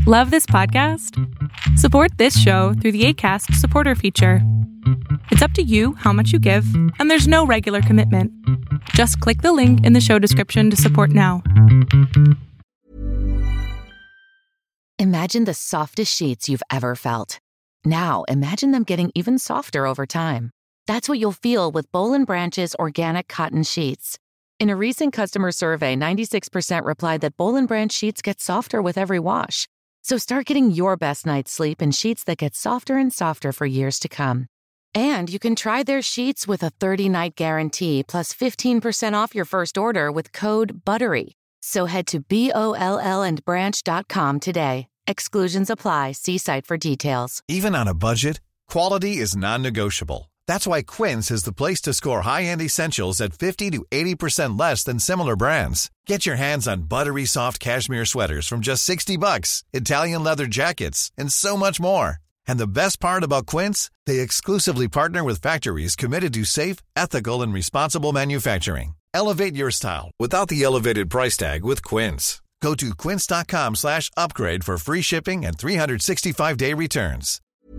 Love this podcast? Support this show through the Acast supporter feature. It's up to you how much you give, and there's no regular commitment. Just click the link in the show description to support now. Imagine the softest sheets you've ever felt. Now, imagine them getting even softer over time. That's what you'll feel with Boll & Branch's organic cotton sheets. In a recent customer survey, 96% replied that Boll & Branch sheets get softer with every wash. So start getting your best night's sleep in sheets that get softer and softer for years to come. And you can try their sheets with a 30-night guarantee plus 15% off your first order with code BUTTERY. So head to BOLLandbranch.com today. Exclusions apply. See site for details. Even on a budget, quality is non-negotiable. That's why Quince is the place to score high-end essentials at 50 to 80% less than similar brands. Get your hands on buttery soft cashmere sweaters from just $60, Italian leather jackets, and so much more. And the best part about Quince, they exclusively partner with factories committed to safe, ethical, and responsible manufacturing. Elevate your style without the elevated price tag with Quince. Go to quince.com/upgrade for free shipping and 365-day returns.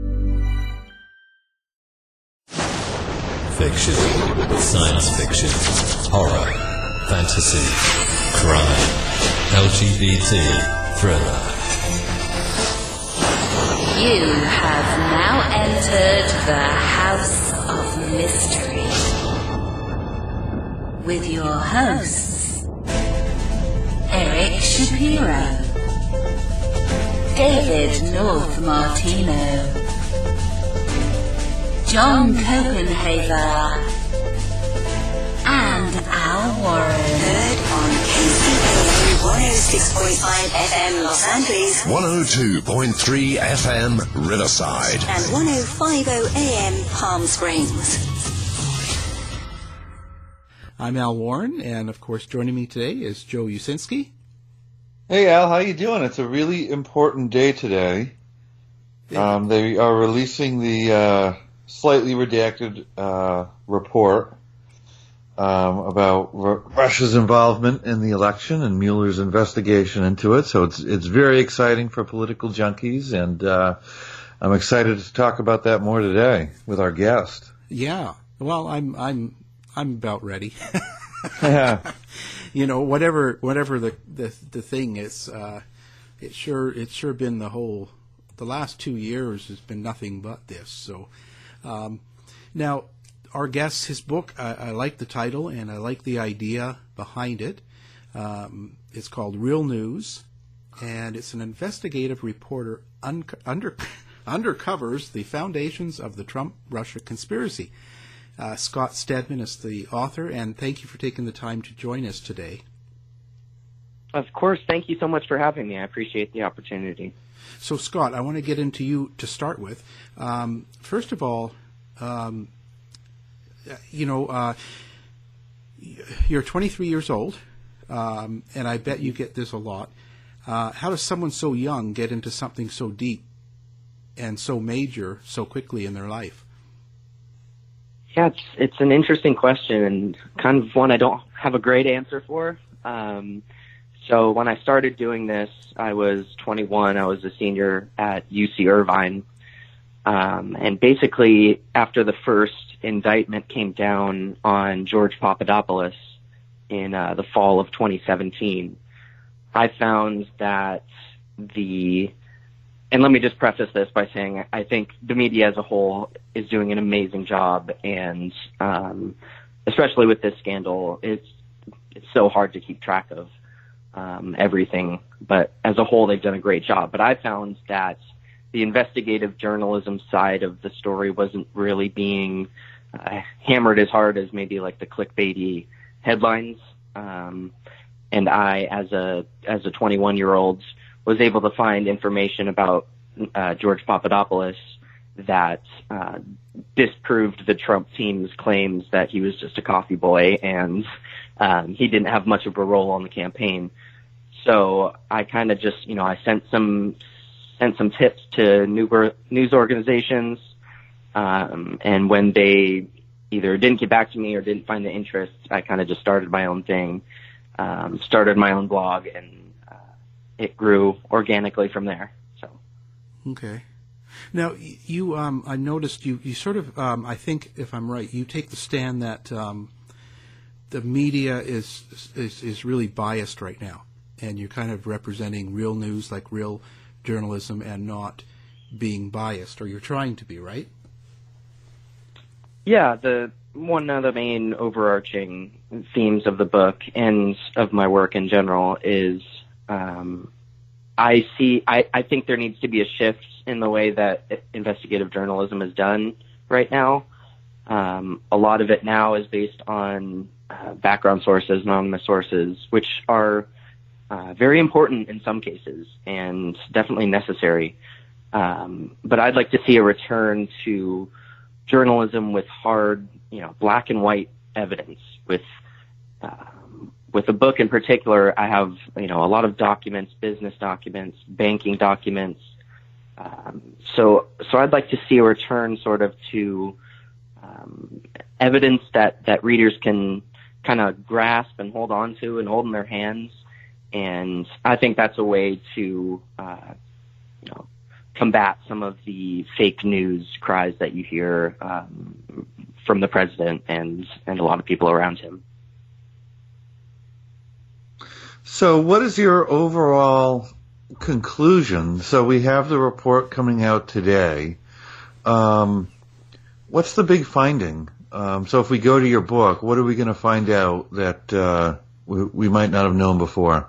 Fiction, science fiction, horror, fantasy, crime, LGBT, thriller. You have now entered the House of Mystery with your hosts, Eric Shapiro, David North Martino, John Copenhaver, and Al Warren. Heard on KCAA 106.5 FM Los Angeles, 102.3 FM Riverside, and 105.0 AM Palm Springs. I'm Al Warren, and of course joining me today is Joe Usinski. Hey Al, how you doing? It's a really important day today. Yeah. They are releasing the slightly redacted report about Russia's involvement in the election and Mueller's investigation into it. So it's very exciting for political junkies, and I'm excited to talk about that more today with our guest. Yeah, well, I'm about ready. Yeah. You know, whatever the thing is, it's sure been the last 2 years has been nothing but this. So. Now, our guest, his book, I like the title and I like the idea behind it. It's called Real News, and it's an investigative reporter undercovers the foundations of the Trump-Russia conspiracy. Scott Stedman is the author, and thank you for taking the time to join us today. Of course. Thank you so much for having me. I appreciate the opportunity. So, Scott, I want to get into you to start with. First of all, you're 23 years old, and I bet you get this a lot. How does someone so young get into something so deep and so major so quickly in their life? Yeah, it's an interesting question and kind of one I don't have a great answer for. So when I started doing this, I was 21. I was a senior at UC Irvine. And basically, after the first indictment came down on George Papadopoulos in the fall of 2017, I found that and let me just preface this by saying I think the media as a whole is doing an amazing job, and especially with this scandal, it's so hard to keep track of everything. But as a whole, they've done a great job. But I found that the investigative journalism side of the story wasn't really being hammered as hard as maybe like the clickbaity headlines. And I, as a 21-year-old, was able to find information about George Papadopoulos that disproved the Trump team's claims that he was just a coffee boy and he didn't have much of a role on the campaign. So I kind of just, I sent some tips to news organizations, and when they either didn't get back to me or didn't find the interest, I kind of just started my own thing, started my own blog, and it grew organically from there. So. Okay. Now, you, I noticed you sort of, I think, if I'm right, you take the stand that the media is really biased right now, and you're kind of representing real news, like real journalism, and not being biased, or you're trying to be, right? Yeah, one of the main overarching themes of the book and of my work in general is I think there needs to be a shift in the way that investigative journalism is done right now. A lot of it now is based on background sources, anonymous sources, which are very important in some cases and definitely necessary. But I'd like to see a return to journalism with hard, black and white evidence. With a book in particular, I have, a lot of documents, business documents, banking documents. So I'd like to see a return sort of to evidence that readers can kind of grasp and hold on to and hold in their hands. And I think that's a way to, combat some of the fake news cries that you hear from the president and a lot of people around him. So what is your overall conclusion? So we have the report coming out today. What's the big finding? So if we go to your book, what are we going to find out that we might not have known before?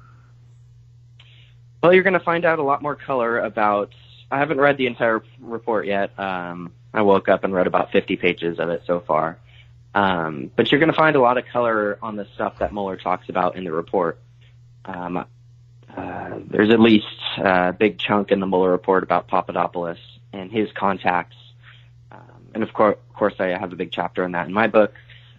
Well, you're going to find out a lot more color about, I haven't read the entire report yet. I woke up and read about 50 pages of it so far. But you're going to find a lot of color on the stuff that Mueller talks about in the report. There's at least a big chunk in the Mueller report about Papadopoulos and his contacts. And of course, I have a big chapter on that in my book.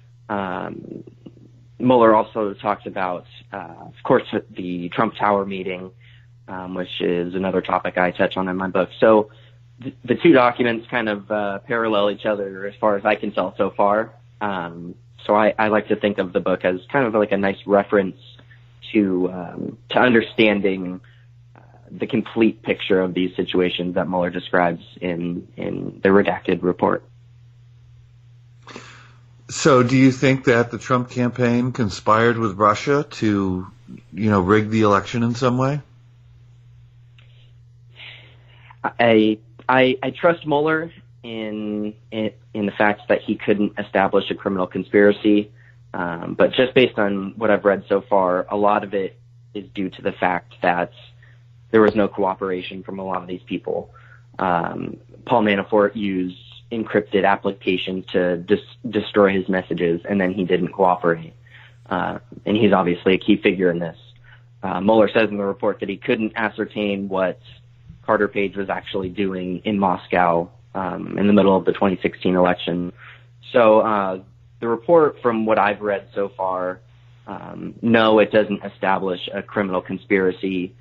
Mueller also talks about, of course, the Trump Tower meeting, which is another topic I touch on in my book. So the two documents kind of parallel each other as far as I can tell so far. So I like to think of the book as kind of like a nice reference to understanding the complete picture of these situations that Mueller describes in the redacted report. So do you think that the Trump campaign conspired with Russia to, rig the election in some way? I trust Mueller in the fact that he couldn't establish a criminal conspiracy. But just based on what I've read so far, a lot of it is due to the fact that there was no cooperation from a lot of these people. Paul Manafort used encrypted applications to destroy his messages, and then he didn't cooperate. And he's obviously a key figure in this. Mueller says in the report that he couldn't ascertain what Carter Page was actually doing in Moscow in the middle of the 2016 election. So the report, from what I've read so far, no, it doesn't establish a criminal conspiracy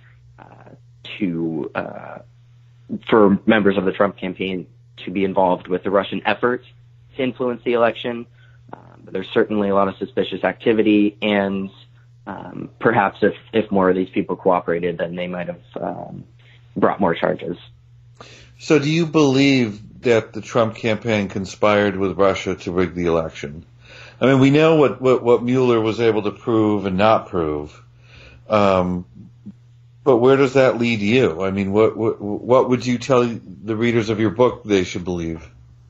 for members of the Trump campaign to be involved with the Russian effort to influence the election. But there's certainly a lot of suspicious activity, and perhaps if more of these people cooperated, then they might have brought more charges. So do you believe that the Trump campaign conspired with Russia to rig the election? I mean, we know what Mueller was able to prove and not prove. But where does that lead you? I mean, what would you tell the readers of your book they should believe?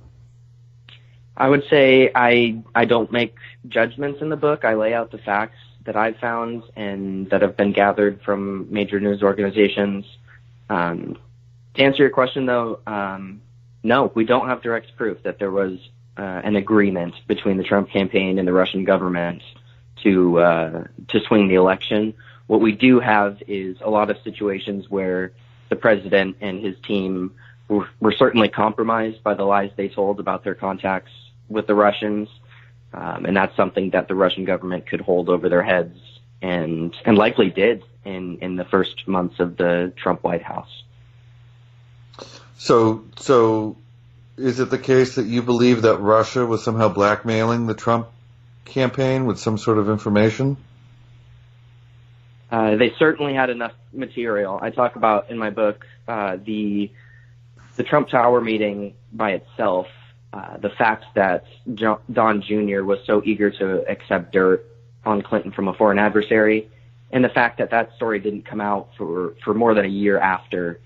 I would say I don't make judgments in the book. I lay out the facts that I've found and that have been gathered from major news organizations. To answer your question, though, no, we don't have direct proof that there was an agreement between the Trump campaign and the Russian government to swing the election. What we do have is a lot of situations where the president and his team were certainly compromised by the lies they told about their contacts with the Russians. And that's something that the Russian government could hold over their heads and likely did in the first months of the Trump White House. So is it the case that you believe that Russia was somehow blackmailing the Trump campaign with some sort of information? They certainly had enough material. I talk about in my book the Trump Tower meeting by itself, the fact that Don Jr. was so eager to accept dirt on Clinton from a foreign adversary, and the fact that that story didn't come out for more than a year after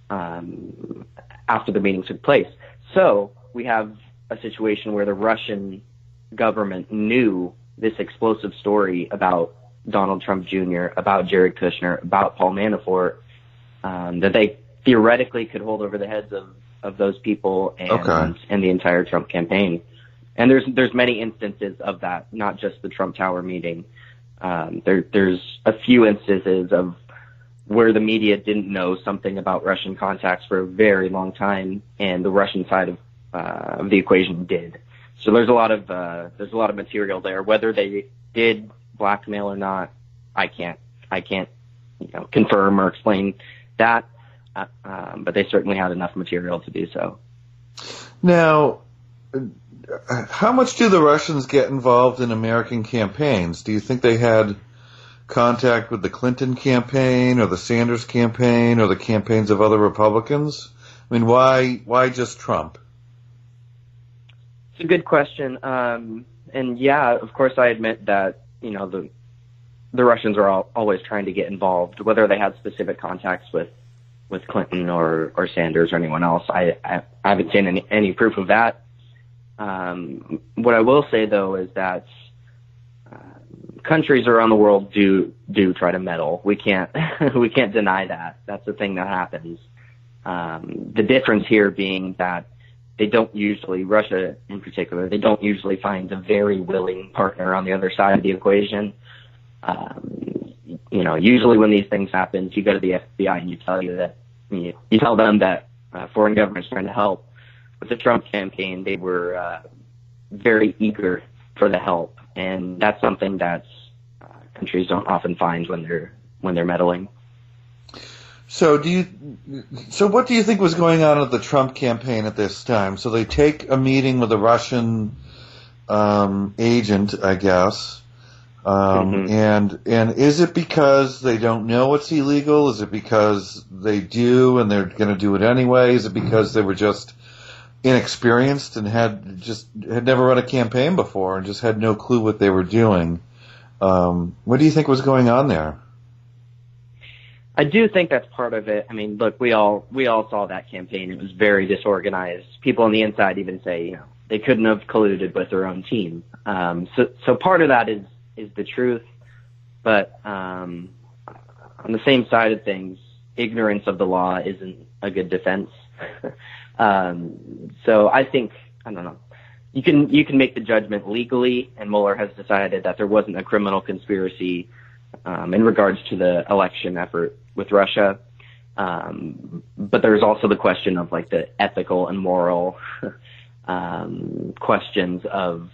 the meeting took place. So we have a situation where the Russian government knew this explosive story about Donald Trump Jr., about Jared Kushner, about Paul Manafort, that they theoretically could hold over the heads of those people and the entire Trump campaign. And there's many instances of that, not just the Trump Tower meeting. There's a few instances of where the media didn't know something about Russian contacts for a very long time, and the Russian side of the equation did. So there's a lot of material there. Whether they did blackmail or not, I can't confirm or explain that. But they certainly had enough material to do so. Now, how much do the Russians get involved in American campaigns? Do you think they had contact with the Clinton campaign or the Sanders campaign or the campaigns of other Republicans? I mean, why just Trump? It's a good question. And yeah, of course I admit that, the Russians are always trying to get involved, whether they had specific contacts with Clinton or Sanders or anyone else. I haven't seen any proof of that. What I will say, though, is that countries around the world do try to meddle. We can't deny that. That's the thing that happens. The difference here being that they don't usually, Russia in particular, they don't usually find a very willing partner on the other side of the equation. Usually when these things happen, you go to the FBI and you tell them that foreign government's trying to help. With the Trump campaign, they were very eager for the help, and that's something that countries don't often find when they're meddling. So what do you think was going on at the Trump campaign at this time? So they take a meeting with a Russian agent, I guess. And is it because they don't know it's illegal? Is it because they do and they're going to do it anyway? Is it because they were just inexperienced and had never run a campaign before and just had no clue what they were doing? What do you think was going on there? I do think that's part of it. I mean, look, we all saw that campaign. It was very disorganized. People on the inside even say, they couldn't have colluded with their own team. So part of that is the truth, but on the same side of things, ignorance of the law isn't a good defense. So I think, I don't know, you can make the judgment legally, and Mueller has decided that there wasn't a criminal conspiracy in regards to the election effort with Russia. But there's also the question of like the ethical and moral questions of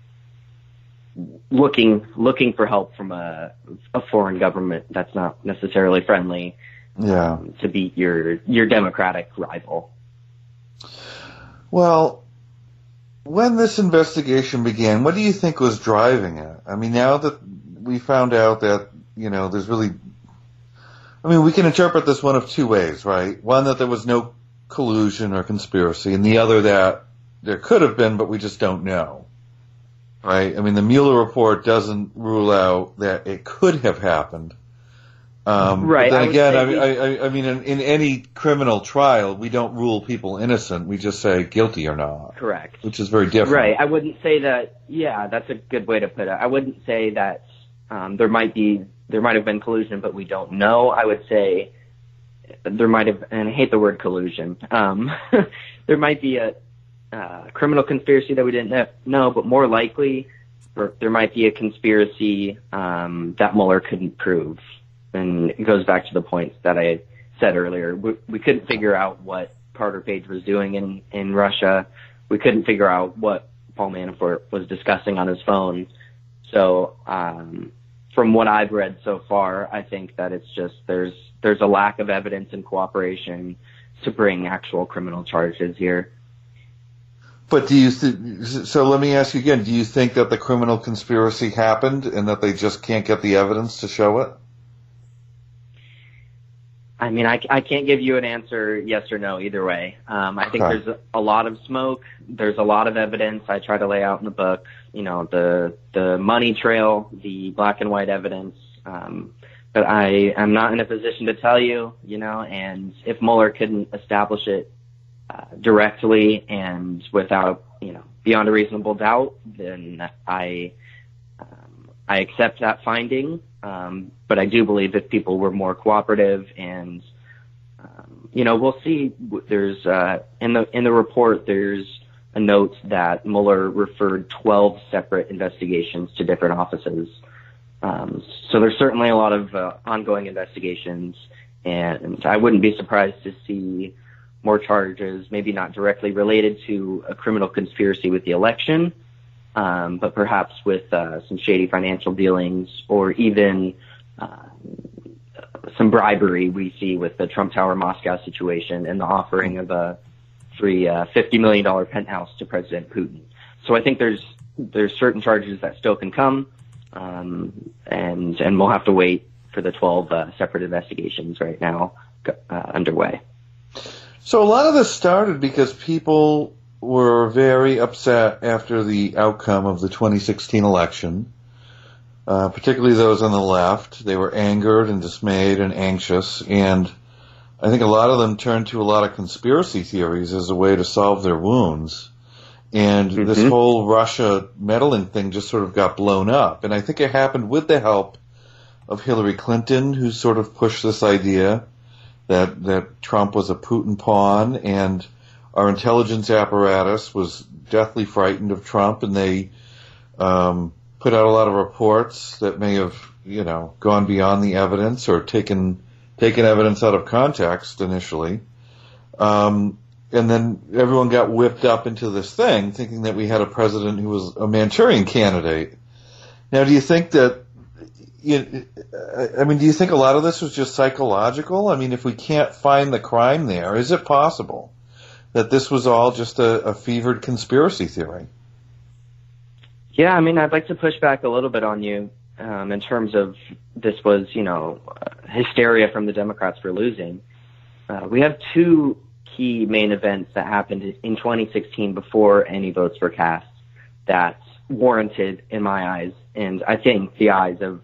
looking for help from a foreign government that's not necessarily friendly to beat your Democratic rival. Well, when this investigation began, what do you think was driving it? I mean, now that we found out that, there's really, we can interpret this one of two ways, right? One, that there was no collusion or conspiracy, and the other that there could have been, but we just don't know. Right? I mean, the Mueller report doesn't rule out that it could have happened. Right. But then again, in any criminal trial, we don't rule people innocent. We just say guilty or not. Correct. Which is very different. Right. I wouldn't say that. Yeah, that's a good way to put it. I wouldn't say that there might have been collusion, but we don't know. I would say there might have, and I hate the word collusion. There might be a criminal conspiracy that we didn't know, but more likely there might be a conspiracy that Mueller couldn't prove. And it goes back to the points that I said earlier. We couldn't figure out what Carter Page was doing in Russia. We couldn't figure out what Paul Manafort was discussing on his phone. So from what I've read so far, I think that it's just there's a lack of evidence and cooperation to bring actual criminal charges here. But so let me ask you again, do you think that the criminal conspiracy happened and that they just can't get the evidence to show it? I mean, I can't give you an answer, yes or no, either way. I think there's a lot of smoke. There's a lot of evidence I try to lay out in the book, the money trail, the black and white evidence. But I am not in a position to tell you, and if Mueller couldn't establish it directly and without, beyond a reasonable doubt, then I accept that finding. But I do believe if people were more cooperative and, we'll see. There's, in the report, there's a note that Mueller referred 12 separate investigations to different offices. So there's certainly a lot of ongoing investigations, and I wouldn't be surprised to see more charges, maybe not directly related to a criminal conspiracy with the election, but perhaps with some shady financial dealings or even some bribery we see with the Trump Tower Moscow situation and the offering of a free $50 million penthouse to President Putin. So I think there's certain charges that still can come, and we'll have to wait for the 12 separate investigations right now underway. So a lot of this started because people were very upset after the outcome of the 2016 election, particularly those on the left. They were angered and dismayed and anxious, and I think a lot of them turned to a lot of conspiracy theories as a way to solve their wounds. And this whole Russia meddling thing just sort of got blown up. And I think it happened with the help of Hillary Clinton, who sort of pushed this idea that Trump was a Putin pawn, and our intelligence apparatus was deathly frightened of Trump, and they put out a lot of reports that may have, gone beyond the evidence or taken evidence out of context initially. And then everyone got whipped up into this thing, thinking that we had a president who was a Manchurian candidate. Now, do you think that, do you think a lot of this was just psychological? I mean, if we can't find the crime there, is it possible that this was all just a fevered conspiracy theory? Yeah, I mean, I'd like to push back a little bit on you in terms of this was, hysteria from the Democrats for losing. We have two key main events that happened in 2016 before any votes were cast that warranted, in my eyes, and I think the eyes of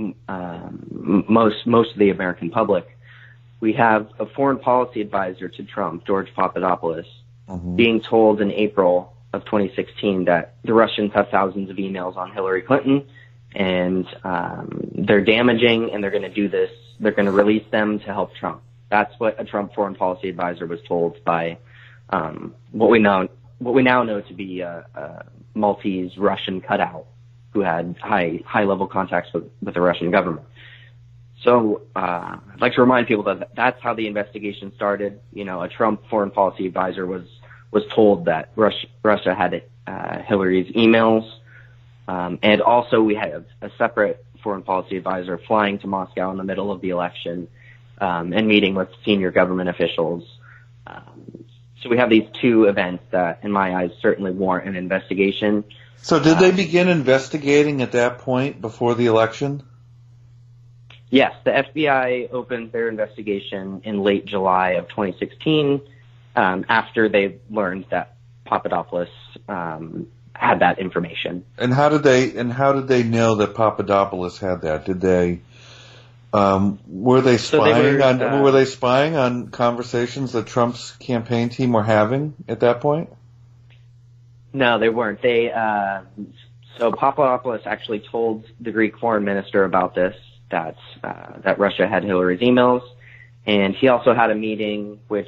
most of the American public. We have a foreign policy advisor to Trump, George Papadopoulos, being told in April of 2016 that the Russians have thousands of emails on Hillary Clinton, and they're damaging, and they're going to do this. They're going to release them to help Trump. That's what a Trump foreign policy advisor was told by what we now know to be a Maltese Russian cutout who had high level contacts with the Russian government. So I'd like to remind people that that's how the investigation started. A Trump foreign policy advisor was told that Russia had Hillary's emails, and also we have a separate foreign policy advisor flying to Moscow in the middle of the election and meeting with senior government officials. So we have these two events that, in my eyes, certainly warrant an investigation. So did they begin investigating at that point before the election? Yes, the FBI opened their investigation in late July of 2016 after they learned that Papadopoulos had that information. And how did they know that Papadopoulos had that? Did they were they spying on conversations that Trump's campaign team were having at that point? No, they weren't. So Papadopoulos actually told the Greek foreign minister about this, that Russia had Hillary's emails, and he also had a meeting with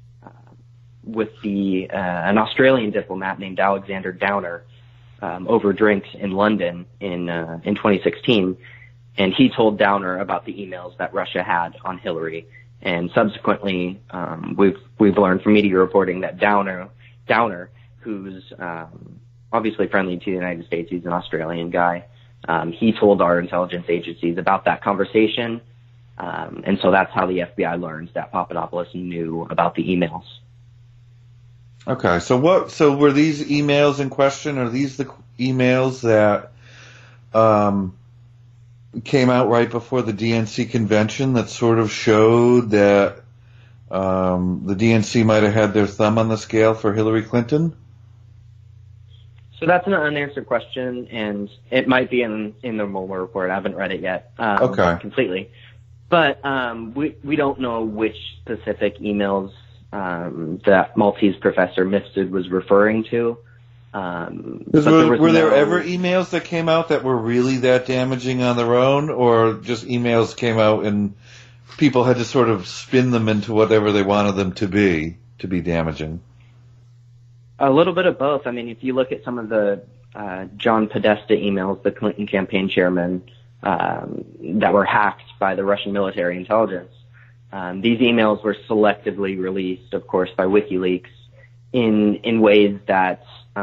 an Australian diplomat named Alexander Downer over drinks in London in 2016. And he told Downer about the emails that Russia had on Hillary. And subsequently, we've learned from media reporting that Downer, who's obviously friendly to the United States, he's an Australian guy, he told our intelligence agencies about that conversation. And so that's how the FBI learned that Papadopoulos knew about the emails. Okay, so were these emails in question? Are these the emails that came out right before the DNC convention that sort of showed that the DNC might have had their thumb on the scale for Hillary Clinton? So that's an unanswered question, and it might be in the Mueller report. I haven't read it yet completely. But we don't know which specific emails that Maltese professor Mifsud was referring to. Were there ever emails that came out that were really that damaging on their own, or just emails came out and people had to sort of spin them into whatever they wanted them to be damaging? A little bit of both. I mean, if you look at some of the John Podesta emails, the Clinton campaign chairman, that were hacked by the Russian military intelligence, these emails were selectively released, of course, by WikiLeaks in ways that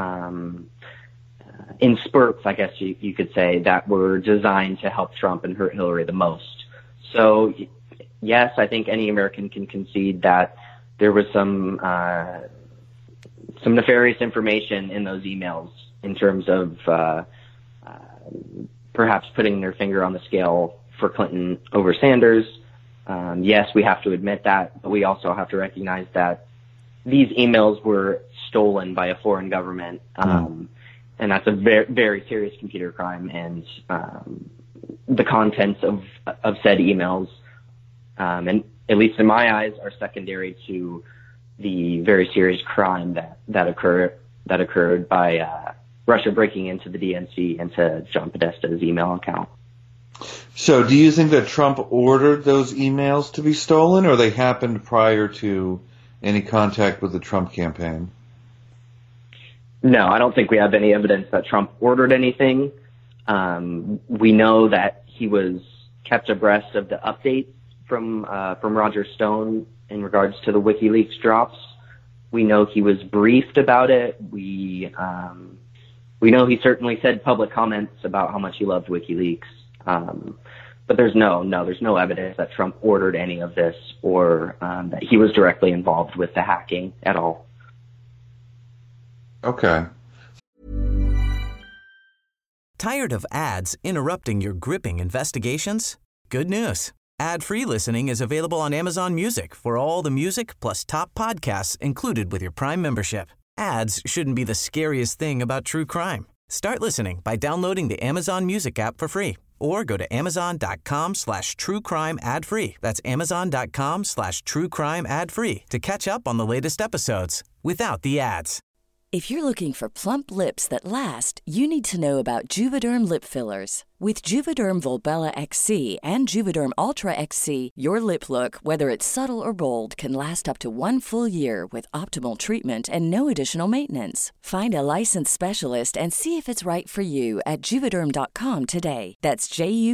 in spurts, I guess you could say, that were designed to help Trump and hurt Hillary the most. So, yes, I think any American can concede that there was some nefarious information in those emails in terms of perhaps putting their finger on the scale for Clinton over Sanders. Yes, we have to admit that, but we also have to recognize that these emails were stolen by a foreign government, and that's a very, very serious computer crime. And the contents of said emails, and at least in my eyes, are secondary to the very serious crime that occurred by Russia breaking into the DNC and to John Podesta's email account. So, do you think that Trump ordered those emails to be stolen, or they happened prior to any contact with the Trump campaign? No, I don't think we have any evidence that Trump ordered anything. We know that he was kept abreast of the updates from Roger Stone in regards to the WikiLeaks drops. We know he was briefed about it. We know he certainly said public comments about how much he loved WikiLeaks. But there's no evidence that Trump ordered any of this or that he was directly involved with the hacking at all. Okay. Tired of ads interrupting your gripping investigations? Good news. Ad-free listening is available on Amazon Music for all the music plus top podcasts included with your Prime membership. Ads shouldn't be the scariest thing about true crime. Start listening by downloading the Amazon Music app for free or go to amazon.com/truecrime ad-free. That's amazon.com/truecrime ad-free to catch up on the latest episodes without the ads. If you're looking for plump lips that last, you need to know about Juvederm lip fillers. With Juvederm Volbella XC and Juvederm Ultra XC, your lip look, whether it's subtle or bold, can last up to 1 full year with optimal treatment and no additional maintenance. Find a licensed specialist and see if it's right for you at Juvederm.com today. That's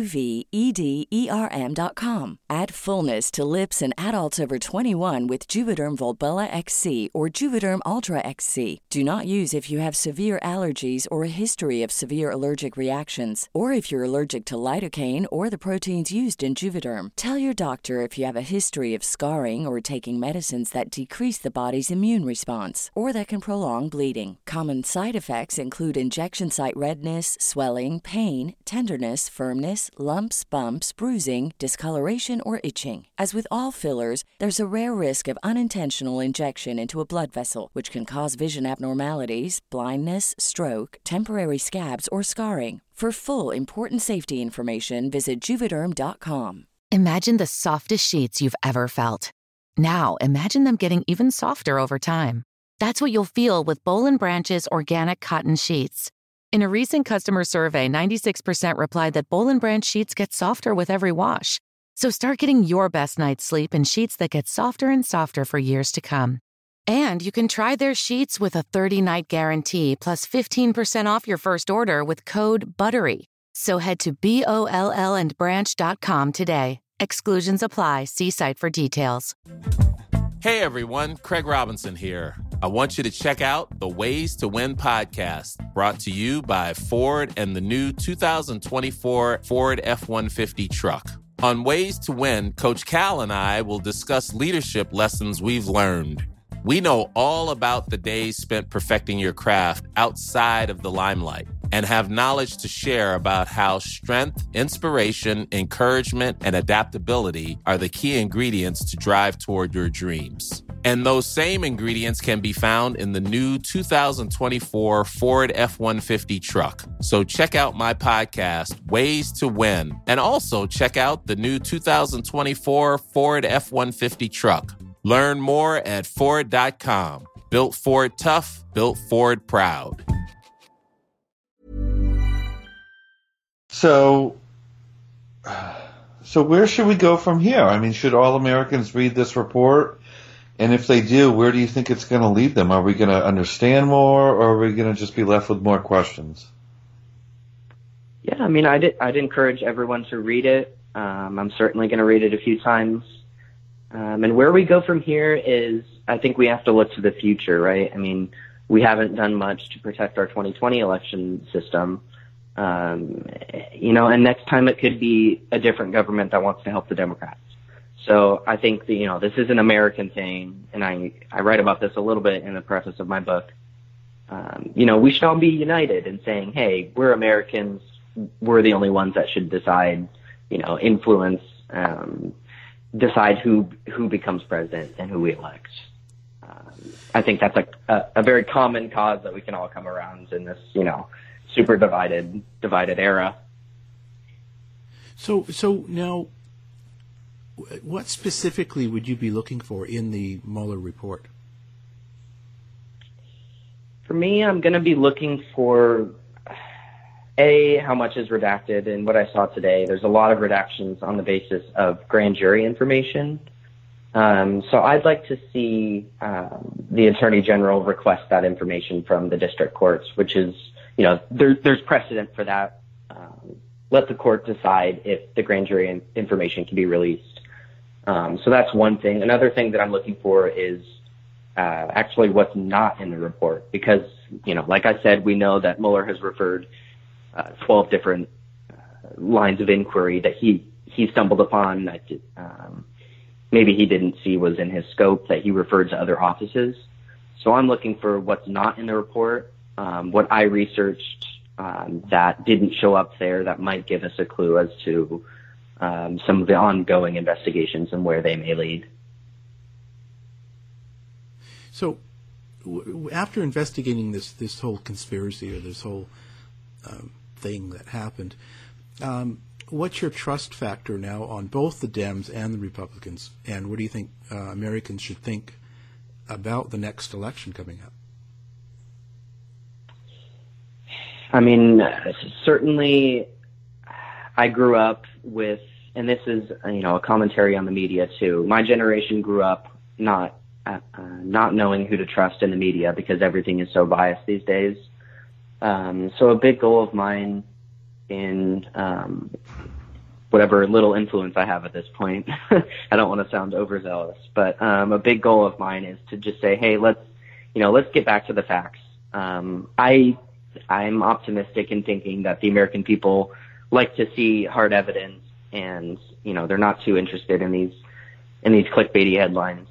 JUVEDERM.com. Add fullness to lips in adults over 21 with Juvederm Volbella XC or Juvederm Ultra XC. Do not use if you have severe allergies or a history of severe allergic reactions, or if you're allergic to lidocaine or the proteins used in Juvederm. Tell your doctor if you have a history of scarring or taking medicines that decrease the body's immune response or that can prolong bleeding. Common side effects include injection site redness, swelling, pain, tenderness, firmness, lumps, bumps, bruising, discoloration, or itching. As with all fillers, there's a rare risk of unintentional injection into a blood vessel, which can cause vision abnormalities, blindness, stroke, temporary scabs, or scarring. For full, important safety information, visit Juvederm.com. Imagine the softest sheets you've ever felt. Now, imagine them getting even softer over time. That's what you'll feel with Boll & Branch's organic cotton sheets. In a recent customer survey, 96% replied that Boll & Branch sheets get softer with every wash. So start getting your best night's sleep in sheets that get softer and softer for years to come. And you can try their sheets with a 30-night guarantee plus 15% off your first order with code BUTTERY. So head to BOLLandbranch.com today. Exclusions apply. See site for details. Hey everyone, Craig Robinson here. I want you to check out the Ways to Win podcast, brought to you by Ford and the new 2024 Ford F-150 truck. On Ways to Win, Coach Cal and I will discuss leadership lessons we've learned. We know all about the days spent perfecting your craft outside of the limelight. and have knowledge to share about how strength, inspiration, encouragement, and adaptability are the key ingredients to drive toward your dreams. And those same ingredients can be found in the new 2024 Ford F-150 truck. So check out my podcast, Ways to Win, and also check out the new 2024 Ford F-150 truck. Learn more at Ford.com. Built Ford tough, built Ford proud. So where should we go from here? I mean, should all Americans read this report? And if they do, where do you think it's going to lead them? Are we going to understand more, or are we going to just be left with more questions? Yeah, I mean, I'd encourage everyone to read it. I'm certainly going to read it a few times. And where we go from here is, I think we have to look to the future, right? I mean, we haven't done much to protect our 2020 election system. And next time it could be a different government that wants to help the Democrats. So I think that, this is an American thing, and I write about this a little bit in the preface of my book. We should all be united in saying, hey, we're Americans. We're the only ones that should decide, influence, decide who becomes president and who we elect. I think that's a very common cause that we can all come around in this, super divided era. So now, what specifically would you be looking for in the Mueller report? For me, I'm going to be looking for, how much is redacted. And what I saw today, there's a lot of redactions on the basis of grand jury information. So I'd like to see the Attorney General request that information from the district courts, which is, there's precedent for that. Let the court decide if the grand jury information can be released. So that's one thing. Another thing that I'm looking for is actually what's not in the report, because, like I said, we know that Mueller has referred 12 different lines of inquiry that he stumbled upon that maybe he didn't see was in his scope, that he referred to other offices. So I'm looking for what's not in the report, what I researched that didn't show up there that might give us a clue as to some of the ongoing investigations and where they may lead. So after investigating this whole conspiracy, or this whole thing that happened, what's your trust factor now on both the Dems and the Republicans? And what do you think Americans should think about the next election coming up? I mean, certainly I grew up with, and this is, a commentary on the media too. My generation grew up not knowing who to trust in the media because everything is so biased these days. So a big goal of mine in whatever little influence I have at this point, I don't want to sound overzealous, but a big goal of mine is to just say, hey, let's get back to the facts. I'm optimistic in thinking that the American people like to see hard evidence, and they're not too interested in these clickbaity headlines.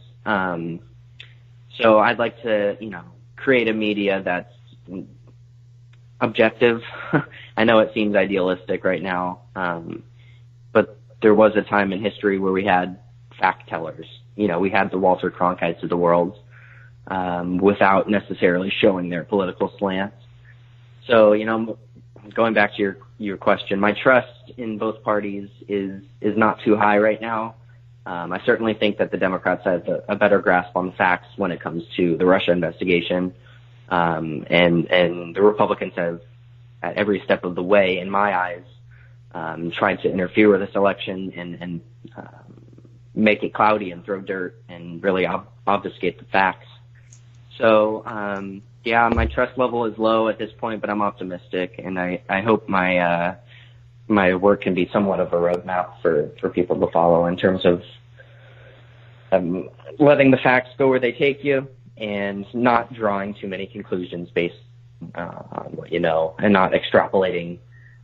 So I'd like to create a media that's objective. I know it seems idealistic right now, but there was a time in history where we had fact tellers. We had the Walter Cronkites of the world, without necessarily showing their political slants. So, going back to your question, my trust in both parties is not too high right now. I certainly think that the Democrats have a better grasp on the facts when it comes to the Russia investigation. And the Republicans have, at every step of the way, in my eyes, tried to interfere with this election and make it cloudy and throw dirt and really obfuscate the facts. So, my trust level is low at this point, but I'm optimistic, and I hope my work can be somewhat of a roadmap for people to follow in terms of letting the facts go where they take you and not drawing too many conclusions based on what you know, and not extrapolating,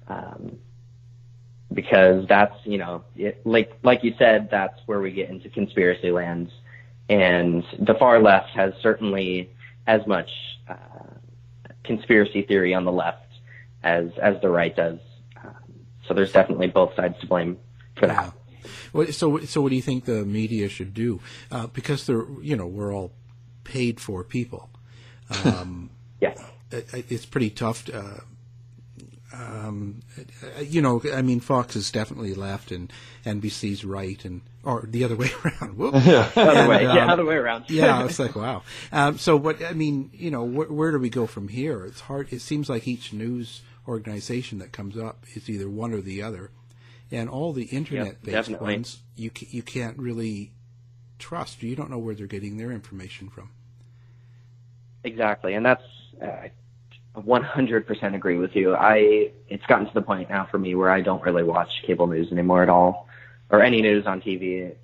because that's, like you said, that's where we get into conspiracy lands. And the far left has certainly as much conspiracy theory on the left as the right does. So there's definitely both sides to blame for that. Well, so what do you think the media should do? Because we're all paid for people. Yeah, it's pretty tough. Fox is definitely left and NBC's right, or the other way around. Other way around. Yeah, it's like, wow. So what, where do we go from here? It's hard. It seems like each news organization that comes up is either one or the other. And all the internet-based ones, you can't really trust. You don't know where they're getting their information from. Exactly, and that's... I 100% agree with you. It's gotten to the point now for me where I don't really watch cable news anymore at all, or any news on TV.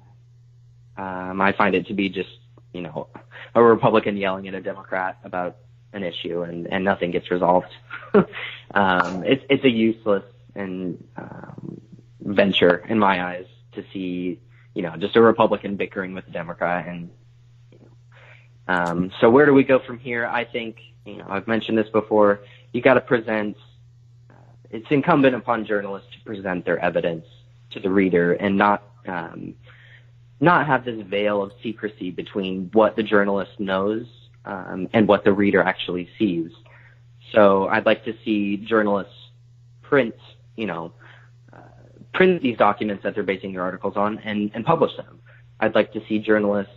I find it to be just, a Republican yelling at a Democrat about an issue, and nothing gets resolved. It's a useless and venture in my eyes to see, just a Republican bickering with a Democrat. And so where do we go from here? I think, I've mentioned this before, you got to present, it's incumbent upon journalists to present their evidence to the reader and not have this veil of secrecy between what the journalist knows and what the reader actually sees. So I'd like to see journalists print these documents that they're basing their articles on and publish them. I'd like to see journalists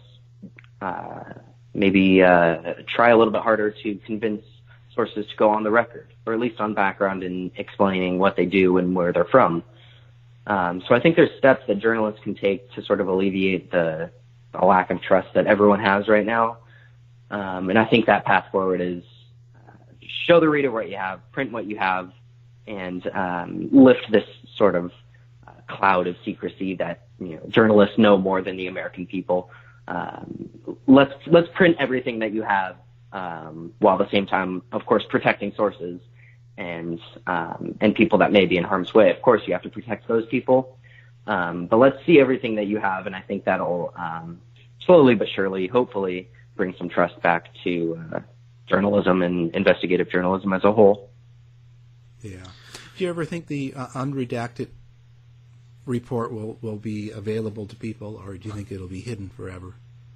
maybe try a little bit harder to convince sources to go on the record, or at least on background in explaining what they do and where they're from. So I think there's steps that journalists can take to sort of alleviate the lack of trust that everyone has right now. And I think that path forward is show the reader what you have, print what you have, and lift this sort of cloud of secrecy that journalists know more than the American people. Let's print everything that you have, while at the same time, of course, protecting sources and people that may be in harm's way. Of course, you have to protect those people, but let's see everything that you have, and I think that'll slowly but surely, hopefully, bring some trust back to journalism and investigative journalism as a whole. Yeah. Do you ever think the unredacted report will be available to people, or do you think it'll be hidden forever?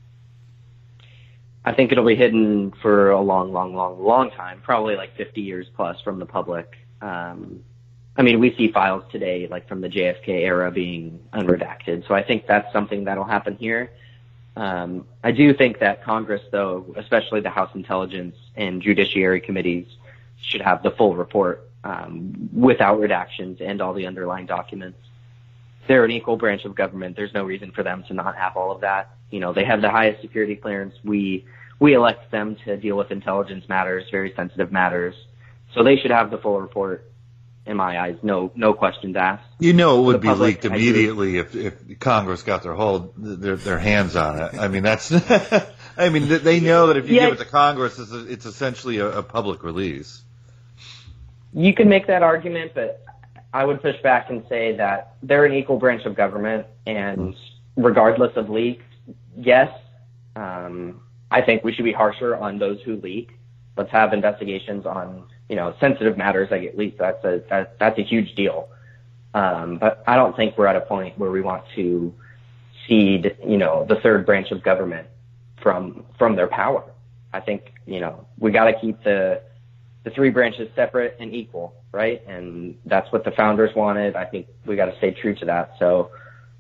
I think it'll be hidden for a long time, probably like 50 years plus from the public. We see files today, like from the JFK era, being unredacted. So I think that's something that'll happen here. I do think that Congress, though, especially the House Intelligence and Judiciary Committees, should have the full report without redactions and all the underlying documents. They're an equal branch of government. There's no reason for them to not have all of that. They have the highest security clearance. We elect them to deal with intelligence matters, very sensitive matters. So they should have the full report, in my eyes, no questions asked. It would be leaked immediately if Congress got their hands on it. That's they know that if you give it to Congress, it's essentially a public release. You can make that argument, but I would push back and say that they're an equal branch of government, and regardless of leaks, yes, I think we should be harsher on those who leak. Let's have investigations on, sensitive matters that get leaked. That's a huge deal. But I don't think we're at a point where we want to cede, the third branch of government from their power. I think, we got to keep the three branches separate and equal, right? And that's what the founders wanted. I think we got to stay true to that. So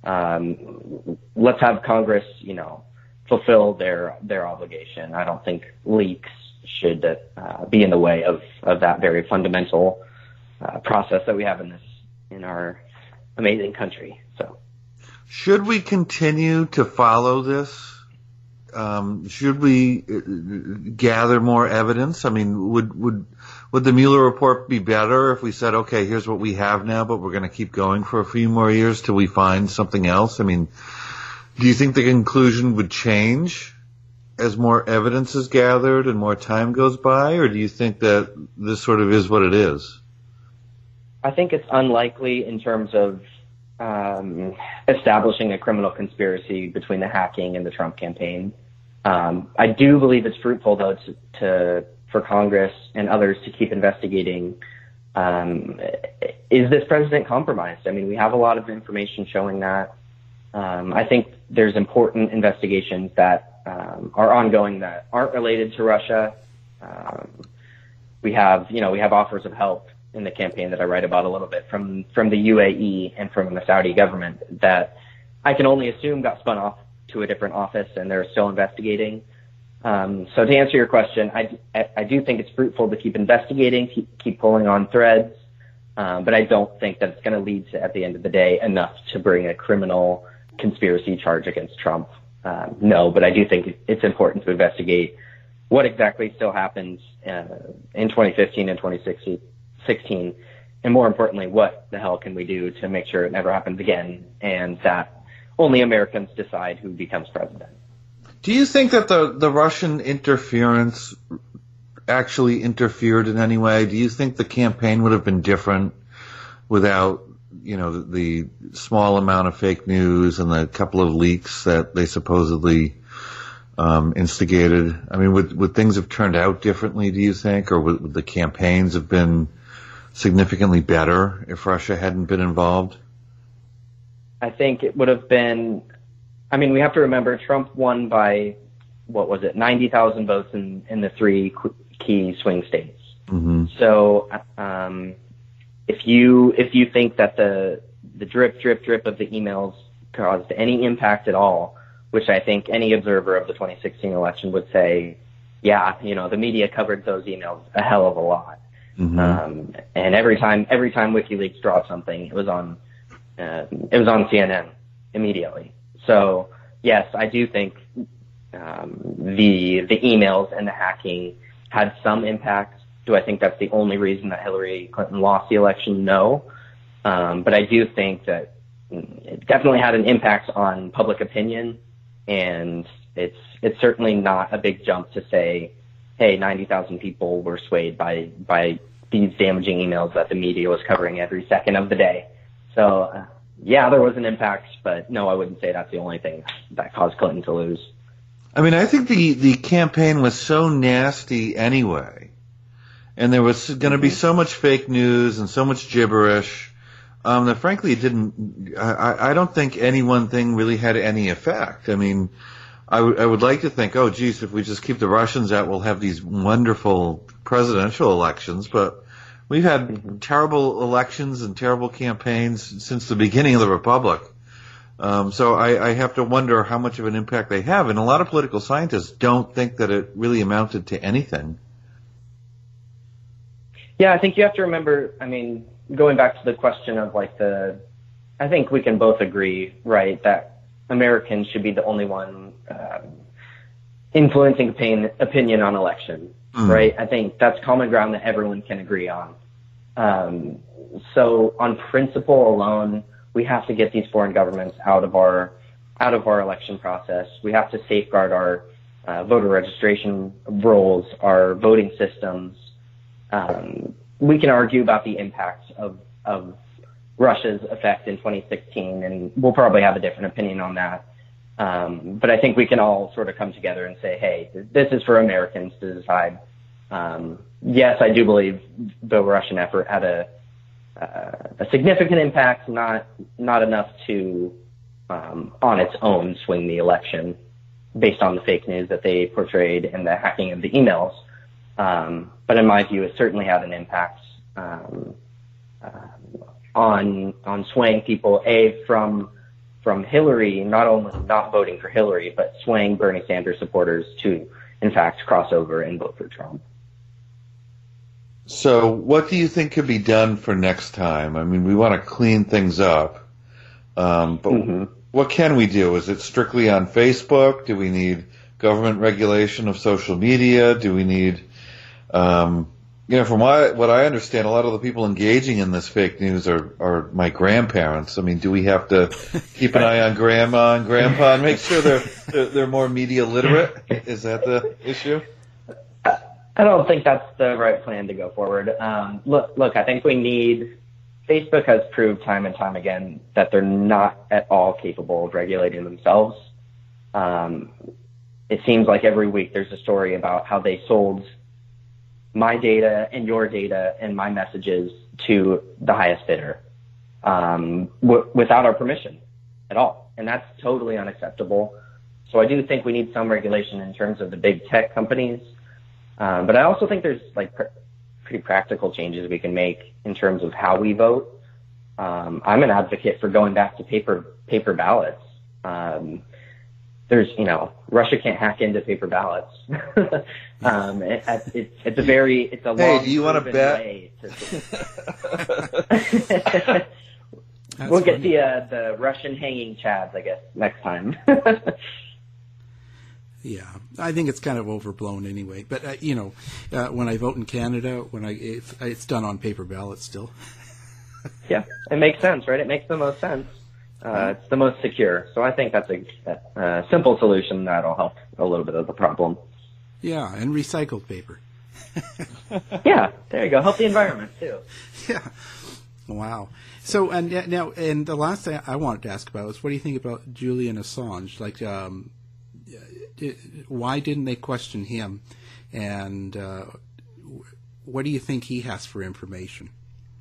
let's have Congress, fulfill their obligation. I don't think leaks should be in the way of that very fundamental process that we have in our amazing country. So, should we continue to follow this? Should we gather more evidence? Would the Mueller report be better if we said, okay, here's what we have now, but we're going to keep going for a few more years till we find something else? Do you think the conclusion would change as more evidence is gathered and more time goes by, or do you think that this sort of is what it is? I think it's unlikely in terms of establishing a criminal conspiracy between the hacking and the Trump campaign. I do believe it's fruitful, though, for Congress and others to keep investigating Is this president compromised? I mean, we have a lot of information showing that. I think there's important investigations that are ongoing that aren't related to Russia. We have offers of help in the campaign that I write about a little bit from the UAE and from the Saudi government that I can only assume got spun off to a different office and they're still investigating. So to answer your question, I do think it's fruitful to keep investigating, keep pulling on threads, but I don't think that it's going to lead to, at the end of the day, enough to bring a criminal conspiracy charge against Trump. No, but I do think it's important to investigate what exactly still happened in 2015 and 2016, and more importantly, what the hell can we do to make sure it never happens again and that only Americans decide who becomes president. Do you think that the Russian interference actually interfered in any way? Do you think the campaign would have been different without, the small amount of fake news and the couple of leaks that they supposedly instigated? I mean, would things have turned out differently, do you think? Or would the campaigns have been significantly better if Russia hadn't been involved? I think it would have been... I mean, we have to remember Trump won by, 90,000 votes in the three key swing states. Mm-hmm. So if you think that the drip of the emails caused any impact at all, which I think any observer of the 2016 election would say, yeah, the media covered those emails a hell of a lot. Mm-hmm. And every time WikiLeaks dropped something, it was on CNN immediately. So yes, I do think the emails and the hacking had some impact. Do I think that's the only reason that Hillary Clinton lost the election? No. But I do think that it definitely had an impact on public opinion, and it's certainly not a big jump to say, hey, 90,000 people were swayed by these damaging emails that the media was covering every second of the day. So yeah, there was an impact, but no, I wouldn't say that's the only thing that caused Clinton to lose. I mean, I think the campaign was so nasty anyway, and there was going to be so much fake news and so much gibberish that frankly it didn't. I don't think any one thing really had any effect. I mean, I would like to think, oh, geez, if we just keep the Russians out, we'll have these wonderful presidential elections, but we've had terrible elections and terrible campaigns since the beginning of the Republic. So I have to wonder how much of an impact they have. And a lot of political scientists don't think that it really amounted to anything. Yeah, I think you have to remember, I mean, going back to the question of I think we can both agree, right, that Americans should be the only one influencing opinion on election, right? I think that's common ground that everyone can agree on. So on principle alone, we have to get these foreign governments out of our election process. We have to safeguard our voter registration rolls, our voting systems. We can argue about the impacts of Russia's effect in 2016, and we'll probably have a different opinion on that. But I think we can all sort of come together and say, hey, this is for Americans to decide. Yes, I do believe the Russian effort had a significant impact, not enough to, on its own, swing the election based on the fake news that they portrayed and the hacking of the emails. But in my view, it certainly had an impact on swaying people, from Hillary, not only not voting for Hillary, but swaying Bernie Sanders supporters to, in fact, cross over and vote for Trump. So what do you think could be done for next time? I mean, we want to clean things up, but what can we do? Is it strictly on Facebook? Do we need government regulation of social media? Do we need, from what I understand, a lot of the people engaging in this fake news are my grandparents. I mean, do we have to keep an eye on grandma and grandpa and make sure they're more media literate? Is that the issue? I don't think that's the right plan to go forward. Look, I think Facebook has proved time and time again that they're not at all capable of regulating themselves. It seems like every week there's a story about how they sold my data and your data and my messages to the highest bidder without our permission at all. And that's totally unacceptable. So I do think we need some regulation in terms of the big tech companies. But I also think there's like pretty practical changes we can make in terms of how we vote. I'm an advocate for going back to paper ballots. Russia can't hack into paper ballots. It's a long. Hey, do you want to bet? We'll get the Russian hanging chads, I guess, next time. Yeah, I think it's kind of overblown anyway. But when I vote in Canada, it's done on paper ballots still. Yeah, it makes sense, right? It makes the most sense. It's the most secure. So I think that's a simple solution that'll help a little bit of the problem. Yeah, and recycled paper. Yeah, there you go. Help the environment too. Yeah. Wow. So and the last thing I wanted to ask about is, what do you think about Julian Assange? Like, why didn't they question him? And what do you think he has for information?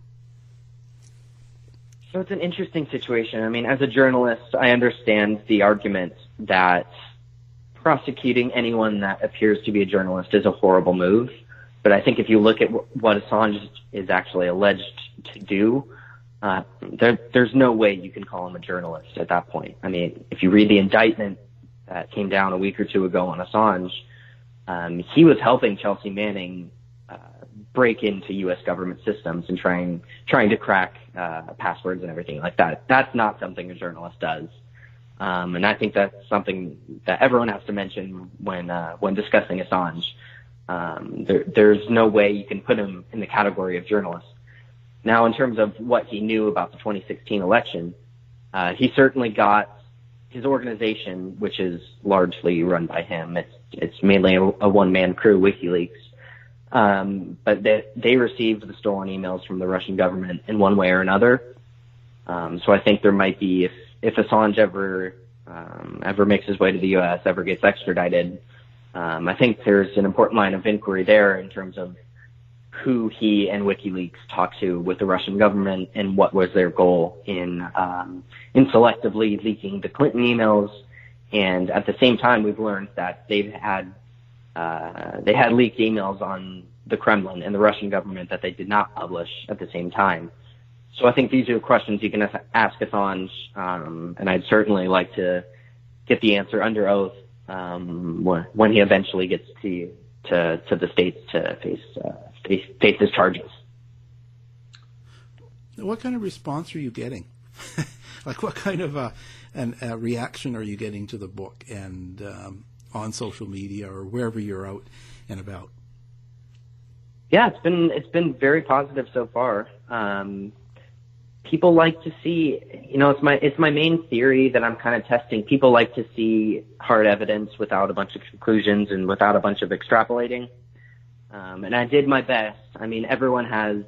So it's an interesting situation. I mean, as a journalist, I understand the argument that prosecuting anyone that appears to be a journalist is a horrible move. But I think if you look at what Assange is actually alleged to do, there's no way you can call him a journalist at that point. I mean, if you read the indictment that came down a week or two ago on Assange, he was helping Chelsea Manning break into U.S. government systems and trying to crack passwords and everything like that. That's not something a journalist does. And I think that's something that everyone has to mention when discussing Assange. There's no way you can put him in the category of journalist. Now, in terms of what he knew about the 2016 election, he certainly got his organization, which is largely run by him. It's mainly a one-man crew, WikiLeaks. But they received the stolen emails from the Russian government in one way or another. So I think there might be, if Assange ever makes his way to the U.S., ever gets extradited, I think there's an important line of inquiry there in terms of who he and WikiLeaks talked to with the Russian government and what was their goal in selectively leaking the Clinton emails. And at the same time, we've learned that they had leaked emails on the Kremlin and the Russian government that they did not publish at the same time. So I think these are questions you can ask Assange, and I'd certainly like to get the answer under oath when he eventually gets to the States to face his charges. What kind of response are you getting? Like, what kind of a reaction are you getting to the book and on social media or wherever you're out and about? Yeah, it's been very positive so far. People like to see, it's my main theory that I'm kind of testing. People like to see hard evidence without a bunch of conclusions and without a bunch of extrapolating. And I did my best. I mean, everyone has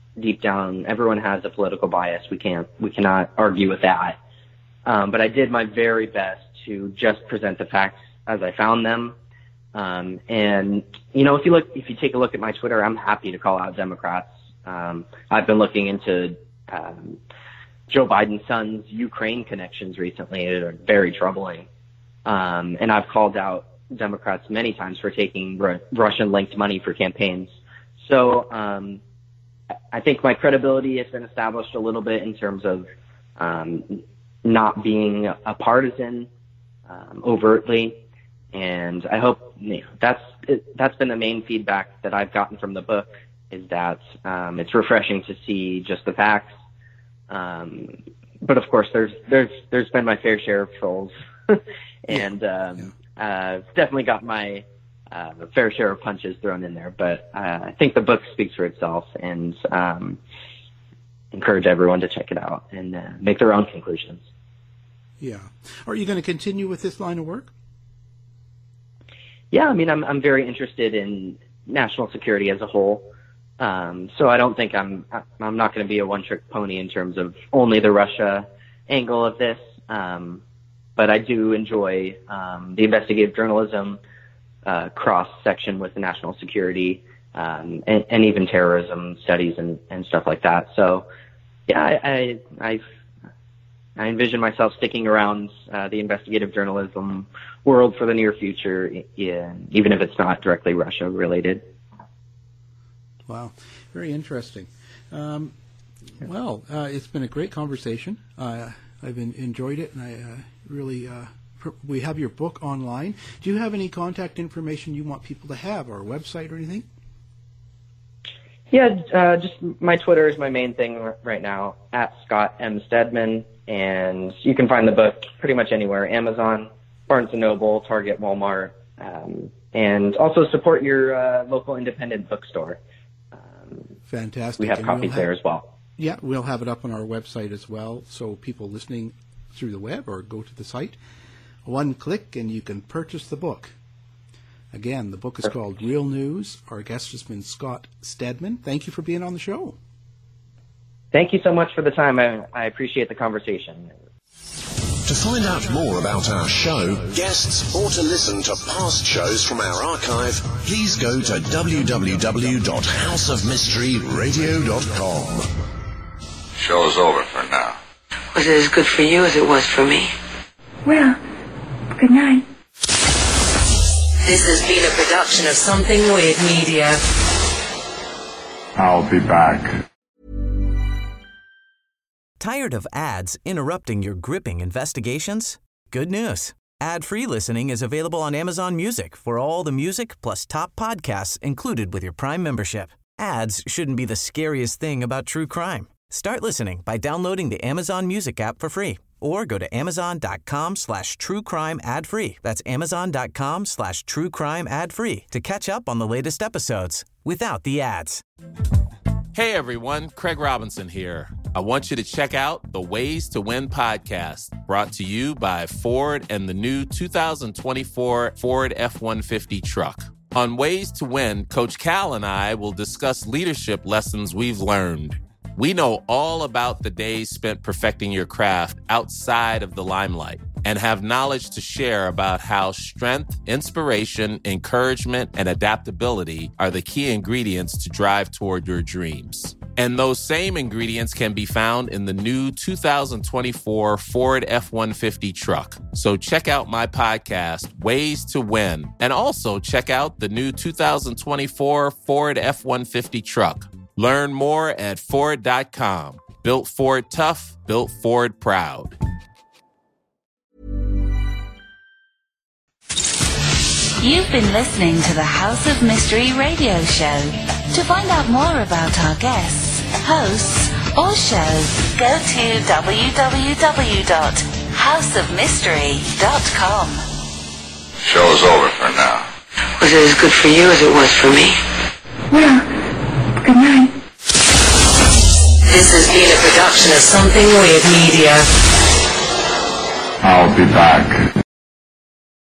a political bias. We cannot argue with that. But I did my very best to just present the facts as I found them. And if you take a look at my Twitter, I'm happy to call out Democrats. I've been looking into Joe Biden's son's Ukraine connections recently. They're very troubling. And I've called out Democrats many times for taking Russian-linked money for campaigns. So I think my credibility has been established a little bit in terms of not being a partisan overtly. And I hope that's been the main feedback that I've gotten from the book, is that it's refreshing to see just the facts. But of course, there's been my fair share of trolls, and definitely got my fair share of punches thrown in there. But I think the book speaks for itself, and encourage everyone to check it out and make their own conclusions. Yeah. Are you going to continue with this line of work? Yeah, I mean, I'm very interested in national security as a whole. So I don't think I'm not going to be a one-trick pony in terms of only the Russia angle of this. But I do enjoy the investigative journalism cross-section with the national security. and even terrorism studies and stuff like that. So, yeah, I envision myself sticking around the investigative journalism world for the near future, even if it's not directly Russia related. Wow, very interesting. Well, it's been a great conversation. I've enjoyed it, and I really. We have your book online. Do you have any contact information you want people to have, or a website or anything? Yeah, just my Twitter is my main thing right now, at Scott M. Stedman, and you can find the book pretty much anywhere, Amazon, Barnes & Noble, Target, Walmart, and also support your local independent bookstore. Fantastic. We have copies there as well. Yeah, we'll have it up on our website as well, so people listening through the web or go to the site, one click and you can purchase the book. Again, the book is called Real News. Our guest has been Scott Stedman. Thank you for being on the show. Thank you so much for the time. I appreciate the conversation. To find out more about our show, guests, or to listen to past shows from our archive, please go to www.houseofmysteryradio.com. Show's over for now. Was it as good for you as it was for me? Well, good night. This has been a production of Something Weird Media. I'll be back. Tired of ads interrupting your gripping investigations? Good news. Ad-free listening is available on Amazon Music for all the music plus top podcasts included with your Prime membership. Ads shouldn't be the scariest thing about true crime. Start listening by downloading the Amazon Music app for free or go to amazon.com/truecrime ad-free. That's amazon.com/truecrime ad-free to catch up on the latest episodes without the ads. Hey everyone, Craig Robinson here. I want you to check out the Ways to Win podcast, brought to you by Ford and the new 2024 Ford F-150 truck. On Ways to Win, Coach Cal and I will discuss leadership lessons we've learned. We know all about the days spent perfecting your craft outside of the limelight and have knowledge to share about how strength, inspiration, encouragement, and adaptability are the key ingredients to drive toward your dreams. And those same ingredients can be found in the new 2024 Ford F-150 truck. So check out my podcast, Ways to Win, and also check out the new 2024 Ford F-150 truck. Learn more at Ford.com. Built Ford tough, built Ford proud. You've been listening to the House of Mystery radio show. To find out more about our guests, hosts, or show, go to www.houseofmystery.com. Show's over for now. Was it as good for you as it was for me? Well, good night. This has been a production of Something Weird Media. I'll be back.